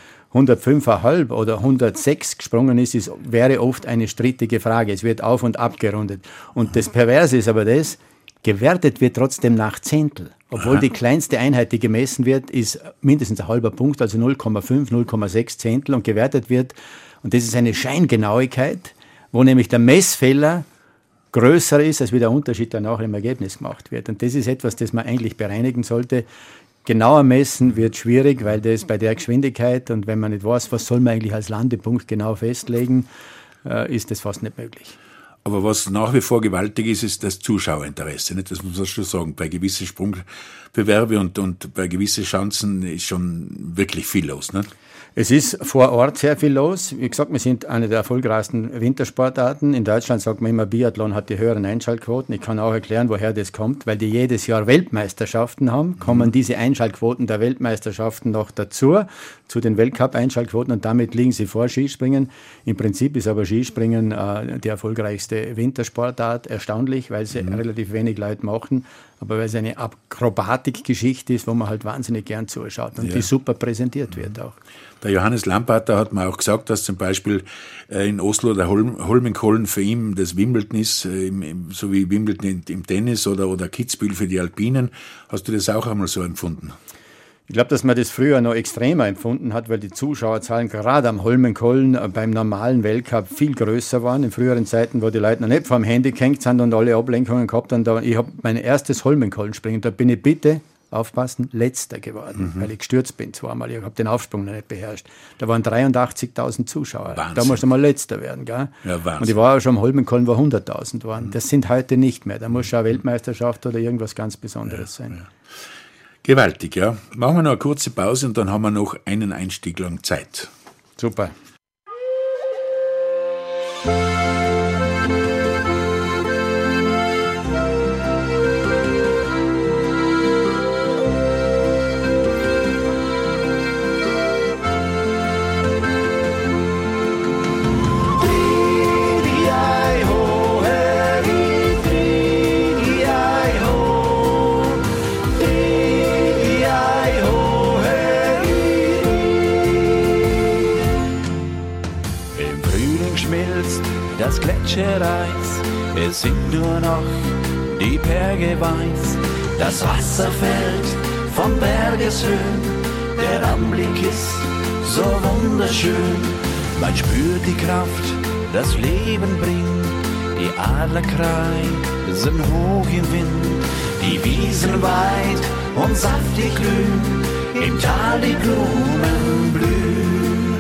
105,5 oder 106 gesprungen ist, wäre oft eine strittige Frage. Es wird auf- und abgerundet. Und das Perverse ist aber das, gewertet wird trotzdem nach Zehntel. Obwohl die kleinste Einheit, die gemessen wird, ist mindestens ein halber Punkt, also 0,5, 0,6 Zehntel und gewertet wird. Und das ist eine Scheingenauigkeit, wo nämlich der Messfehler größer ist, als wie der Unterschied danach im Ergebnis gemacht wird. Und das ist etwas, das man eigentlich bereinigen sollte. Genauer messen wird schwierig, weil das bei der Geschwindigkeit und wenn man nicht weiß, was soll man eigentlich als Landepunkt genau festlegen, ist das fast nicht möglich. Aber was nach wie vor gewaltig ist, ist das Zuschauerinteresse. Nicht? Das muss man schon sagen. Bei gewissen Sprungbewerbe und bei gewissen Chancen ist schon wirklich viel los. Nicht? Es ist vor Ort sehr viel los. Wie gesagt, wir sind eine der erfolgreichsten Wintersportarten. In Deutschland sagt man immer, Biathlon hat die höheren Einschaltquoten. Ich kann auch erklären, woher das kommt. Weil die jedes Jahr Weltmeisterschaften haben, kommen diese Einschaltquoten der Weltmeisterschaften noch dazu, zu den Weltcup-Einschaltquoten und damit liegen sie vor Skispringen. Im Prinzip ist aber Skispringen die erfolgreichste Wintersportart. Erstaunlich, weil sie relativ wenig Leute machen, aber weil es eine Akrobatikgeschichte ist, wo man halt wahnsinnig gern zuschaut und die super präsentiert wird auch. Der Johannes Lampater hat mir auch gesagt, dass zum Beispiel in Oslo der Holmenkollen für ihn das Wimbledon ist, so wie Wimbledon im Tennis oder Kitzbühel für die Alpinen. Hast du das auch einmal so empfunden? Ich glaube, dass man das früher noch extremer empfunden hat, weil die Zuschauerzahlen gerade am Holmenkollen beim normalen Weltcup viel größer waren. In früheren Zeiten, wo die Leute noch nicht vor dem Handy gehängt sind und alle Ablenkungen gehabt haben. Ich habe mein erstes Holmenkollenspringen, da bin ich bitte aufpassen, Letzter geworden, weil ich gestürzt bin zweimal. Ich habe den Aufsprung noch nicht beherrscht. Da waren 83.000 Zuschauer. Wahnsinn. Da musst du mal Letzter werden. Gell? Ja, Wahnsinn. Und ich war auch schon am Holmenkollen, wo 100.000 waren. Das sind heute nicht mehr. Da muss schon eine Weltmeisterschaft oder irgendwas ganz Besonderes sein. Ja. Gewaltig, ja. Machen wir noch eine kurze Pause und dann haben wir noch einen Einstieg lang Zeit. Super. Das Gletschereis, es sind nur noch die Berge weiß. Das Wasser fällt vom Bergeshöhen, der Anblick ist so wunderschön. Man spürt die Kraft, das Leben bringt, die Adler kreisen hoch im Wind. Die Wiesen weit und saftig glühen, im Tal die Blumen blühen.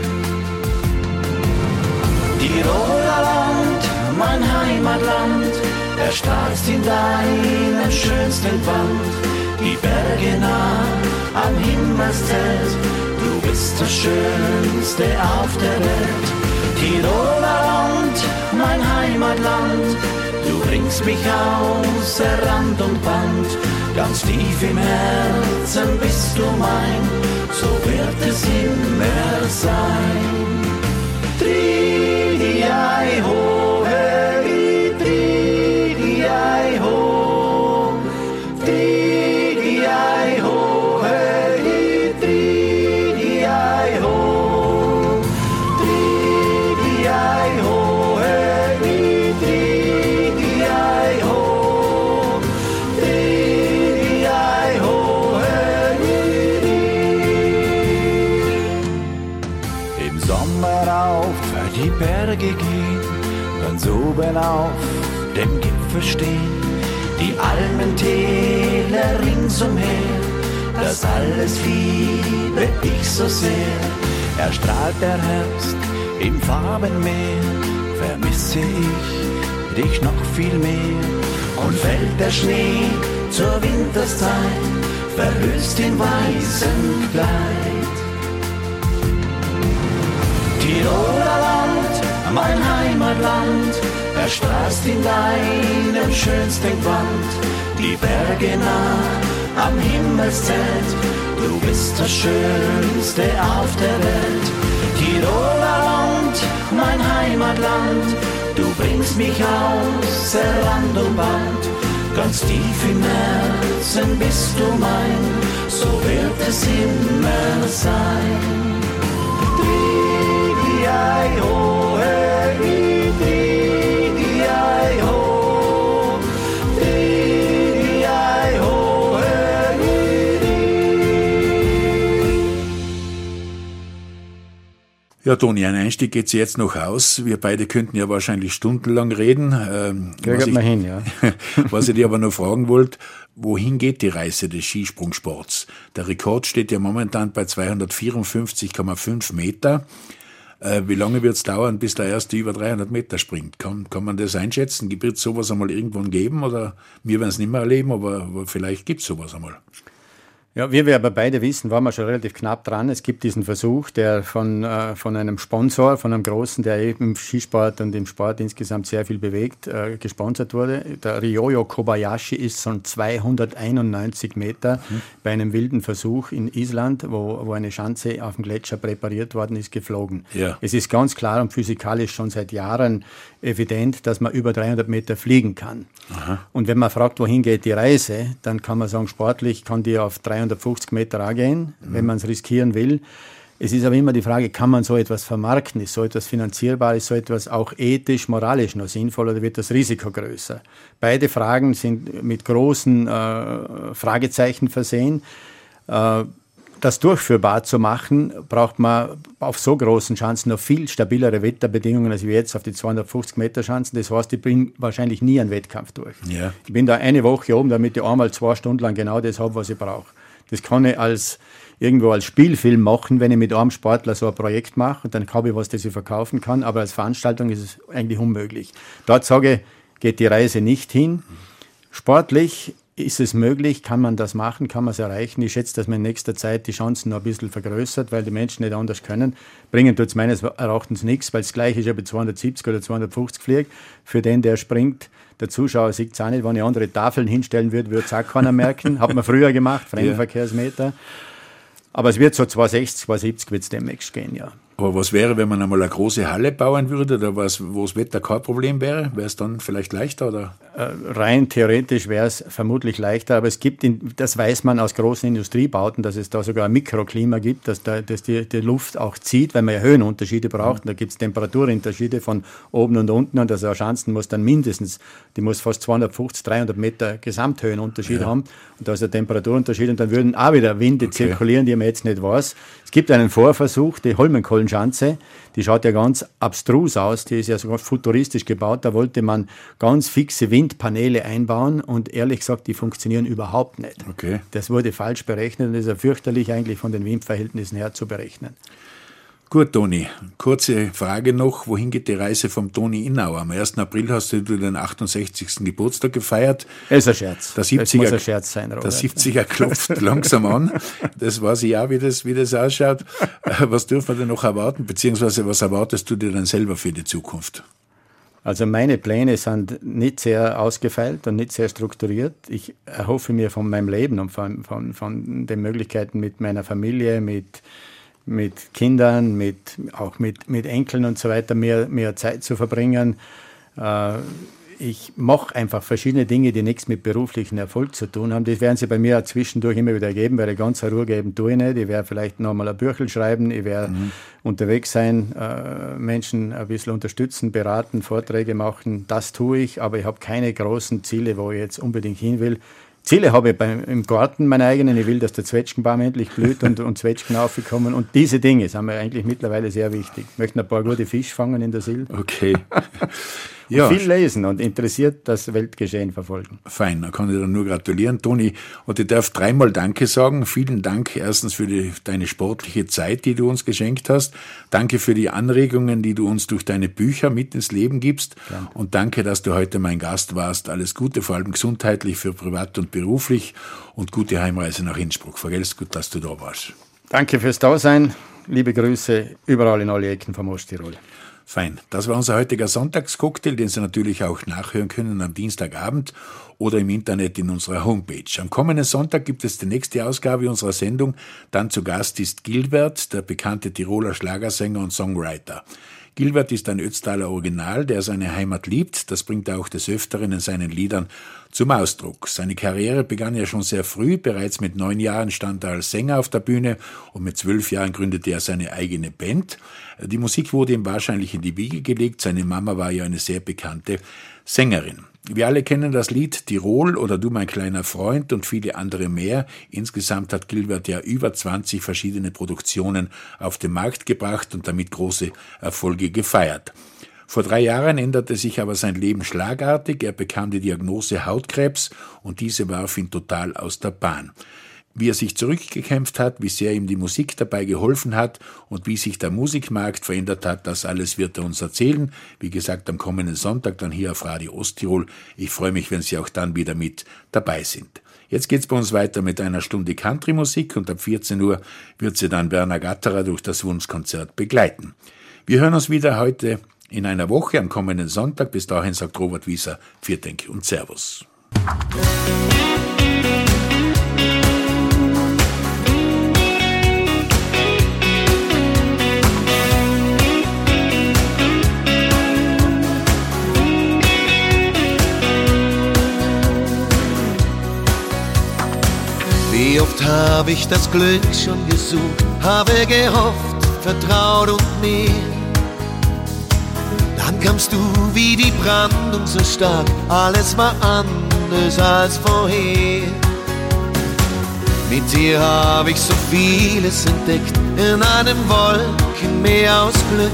Tiroler Land, mein Heimatland, erstrahlst in deinem schönsten Wand. Die Berge nah am Himmelszelt, du bist das Schönste auf der Welt. Tiroler Land, mein Heimatland, du bringst mich außer Rand und Band. Ganz tief im Herzen bist du mein, so wird es immer sein. Tri-di-ai-ho, hey, tri-di-ai-ho, tri-di-ai-ho, hey, tri-di-ai-ho, tri-di-ai-ho, hey, tri-di-ai-ho, tri-di-ai-ho, hey. Im Sommer auf die Berge gehen, ganz oben auf dem Gipfel stehen, die Almentäler ringsumher, das alles liebe ich so sehr. Erstrahlt der Herbst im Farbenmeer, vermisse ich dich noch viel mehr. Und fällt der Schnee zur Winterszeit, verhüllst in weißem Kleid. Tiroler Land, mein Heimatland, erstrahlst in deinem schönsten Gewand. Die Berge nah am Himmelszelt, du bist das Schönste auf der Welt. Tiroler Land, mein Heimatland, du bringst mich außer Rand und Band. Ganz tief im Herzen bist du mein, so wird es immer sein. Tri-di-ai-ho, hey, tri-di-ai-ho, tri-di-ai-ho, hey. Ja, Toni, ein Einstieg geht sich jetzt noch aus. Wir beide könnten ja wahrscheinlich stundenlang reden. Kriegt man hin, ja. Was ich dir aber noch fragen wollte, wohin geht die Reise des Skisprungsports? Der Rekord steht ja momentan bei 254,5 Meter. Wie lange wird es dauern, bis der Erste über 300 Meter springt? Kann man das einschätzen? Wird es sowas einmal irgendwann geben? Oder wir werden es nicht mehr erleben, aber vielleicht gibt es sowas einmal. Ja, wie wir aber beide wissen, waren wir schon relativ knapp dran. Es gibt diesen Versuch, der von einem Sponsor, von einem Großen, der eben im Skisport und im Sport insgesamt sehr viel bewegt, gesponsert wurde. Der Ryoyo Kobayashi ist von 291 Meter bei einem wilden Versuch in Island, wo eine Schanze auf dem Gletscher präpariert worden ist, geflogen. Ja. Es ist ganz klar und physikalisch schon seit Jahren evident, dass man über 300 Meter fliegen kann. Aha. Und wenn man fragt, wohin geht die Reise, dann kann man sagen, sportlich kann die auf 350 Meter auch gehen, wenn man es riskieren will. Es ist aber immer die Frage, kann man so etwas vermarkten? Ist so etwas finanzierbar? Ist so etwas auch ethisch, moralisch noch sinnvoll oder wird das Risiko größer? Beide Fragen sind mit großen Fragezeichen versehen. Das durchführbar zu machen, braucht man auf so großen Schanzen noch viel stabilere Wetterbedingungen als wir jetzt auf die 250 Meter Schanzen. Das heißt, ich bringe wahrscheinlich nie einen Wettkampf durch. Ja. Ich bin da eine Woche oben, damit ich einmal 2 Stunden lang genau das habe, was ich brauche. Das kann ich irgendwo als Spielfilm machen, wenn ich mit einem Sportler so ein Projekt mache und dann habe ich was, das ich verkaufen kann, aber als Veranstaltung ist es eigentlich unmöglich. Dort sage ich, geht die Reise nicht hin. Sportlich ist es möglich, kann man das machen, kann man es erreichen. Ich schätze, dass man in nächster Zeit die Chancen noch ein bisschen vergrößert, weil die Menschen nicht anders können. Bringen tut es meines Erachtens nichts, weil es gleich ist, ob ich 270 oder 250 fliege. Für den, der springt, der Zuschauer sieht es auch nicht. Wenn ich andere Tafeln hinstellen würde es auch keiner merken. Hat man früher gemacht, Fremdenverkehrsmeter. Aber es wird so 260, 270 wird es demnächst gehen, ja. Aber was wäre, wenn man einmal eine große Halle bauen würde, oder wo das Wetter kein Problem wäre? Wäre es dann vielleicht leichter? Oder? Rein theoretisch wäre es vermutlich leichter, aber es gibt, das weiß man aus großen Industriebauten, dass es da sogar ein Mikroklima gibt, dass die Luft auch zieht, weil man ja Höhenunterschiede braucht. Und da gibt es Temperaturunterschiede von oben und unten und also Schanzen muss dann mindestens, die muss fast 250, 300 Meter Gesamthöhenunterschied haben und da ist ein Temperaturunterschied und dann würden auch wieder Winde zirkulieren, die man jetzt nicht weiß. Es gibt einen Vorversuch, die Holmenkollenschanze, die schaut ja ganz abstrus aus, die ist ja sogar futuristisch gebaut, da wollte man ganz fixe Windpaneele einbauen und ehrlich gesagt, die funktionieren überhaupt nicht. Okay. Das wurde falsch berechnet und ist ja fürchterlich eigentlich von den Windverhältnissen her zu berechnen. Gut, Toni, kurze Frage noch. Wohin geht die Reise vom Toni Innauer? Am 1. April hast du den 68. Geburtstag gefeiert. Das ist ein Scherz. Der 70er, das muss ein Scherz sein, Robert. Der 70er klopft langsam an. Das weiß ich auch, wie das ausschaut. Was dürfen wir denn noch erwarten? Beziehungsweise was erwartest du dir dann selber für die Zukunft? Also meine Pläne sind nicht sehr ausgefeilt und nicht sehr strukturiert. Ich erhoffe mir von meinem Leben und von den Möglichkeiten mit meiner Familie, mit Kindern, auch mit Enkeln und so weiter, mehr Zeit zu verbringen. Ich mache einfach verschiedene Dinge, die nichts mit beruflichem Erfolg zu tun haben. Das werden sie bei mir auch zwischendurch immer wieder geben, weil ich ganz Ruhe geben tue ich nicht. Ich werde vielleicht noch mal ein Büchel schreiben, ich werde unterwegs sein, Menschen ein bisschen unterstützen, beraten, Vorträge machen. Das tue ich, aber ich habe keine großen Ziele, wo ich jetzt unbedingt hin will. Ziele habe ich im Garten, meine eigenen. Ich will, dass der Zwetschgenbaum endlich blüht und Zwetschgen aufkommen. Und diese Dinge sind mir eigentlich mittlerweile sehr wichtig. Ich möchte ein paar gute Fische fangen in der Sil. Okay. Ja. Viel lesen und interessiert das Weltgeschehen verfolgen. Fein, da kann ich dir nur gratulieren, Toni. Und ich darf dreimal Danke sagen. Vielen Dank erstens für deine sportliche Zeit, die du uns geschenkt hast. Danke für die Anregungen, die du uns durch deine Bücher mit ins Leben gibst. Ja. Und danke, dass du heute mein Gast warst. Alles Gute, vor allem gesundheitlich für privat und beruflich. Und gute Heimreise nach Innsbruck. Vergelt's gut, dass du da warst. Danke fürs Dasein. Liebe Grüße überall in alle Ecken vom Osttirol. Fein. Das war unser heutiger Sonntagscocktail, den Sie natürlich auch nachhören können am Dienstagabend oder im Internet in unserer Homepage. Am kommenden Sonntag gibt es die nächste Ausgabe unserer Sendung. Dann zu Gast ist Gilbert, der bekannte Tiroler Schlagersänger und Songwriter. Gilbert ist ein Ötztaler Original, der seine Heimat liebt. Das bringt er auch des Öfteren in seinen Liedern zum Ausdruck. Seine Karriere begann ja schon sehr früh. Bereits mit 9 Jahren stand er als Sänger auf der Bühne und mit 12 Jahren gründete er seine eigene Band. Die Musik wurde ihm wahrscheinlich in die Wiege gelegt. Seine Mama war ja eine sehr bekannte Sängerin. Wir alle kennen das Lied Tirol oder Du mein kleiner Freund und viele andere mehr. Insgesamt hat Gilbert ja über 20 verschiedene Produktionen auf den Markt gebracht und damit große Erfolge gefeiert. Vor 3 Jahren änderte sich aber sein Leben schlagartig. Er bekam die Diagnose Hautkrebs und diese warf ihn total aus der Bahn. Wie er sich zurückgekämpft hat, wie sehr ihm die Musik dabei geholfen hat und wie sich der Musikmarkt verändert hat, das alles wird er uns erzählen. Wie gesagt, am kommenden Sonntag dann hier auf Radio Osttirol. Ich freue mich, wenn Sie auch dann wieder mit dabei sind. Jetzt geht's bei uns weiter mit einer Stunde Country-Musik und ab 14 Uhr wird sie dann Werner Gatterer durch das Wunschkonzert begleiten. Wir hören uns wieder heute in einer Woche am kommenden Sonntag. Bis dahin sagt Robert Wieser, Vielen Dank und Servus. Wie oft habe ich das Glück schon gesucht, habe gehofft, vertraut und mir. Dann kamst du wie die Brandung so stark, alles war anders als vorher. Mit dir habe ich so vieles entdeckt, in einem Wolkenmeer aus Glück.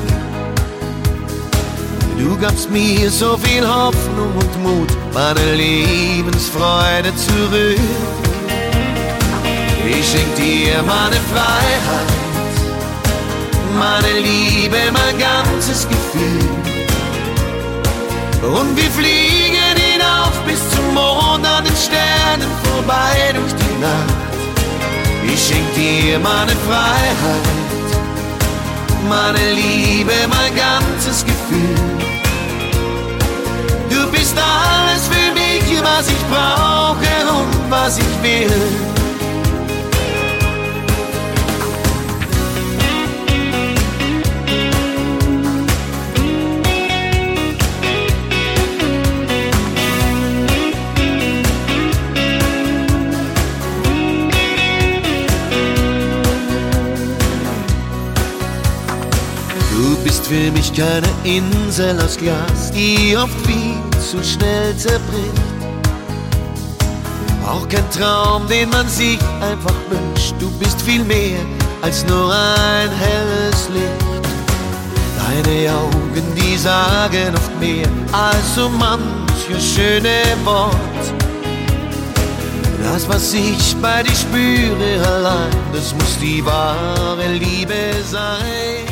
Du gabst mir so viel Hoffnung und Mut, meine Lebensfreude zurück. Ich schenk dir meine Freiheit, meine Liebe, mein ganzes Gefühl. Und wir fliegen hinauf bis zum Mond, an den Sternen vorbei durch die Nacht. Ich schenk dir meine Freiheit, meine Liebe, mein ganzes Gefühl. Du bist alles für mich, was ich brauche und was ich will. Du bist für mich keine Insel aus Glas, die oft viel zu schnell zerbricht. Auch kein Traum, den man sich einfach wünscht. Du bist viel mehr als nur ein helles Licht. Deine Augen, die sagen oft mehr als so manches schöne Wort. Das, was ich bei dir spüre allein, das muss die wahre Liebe sein.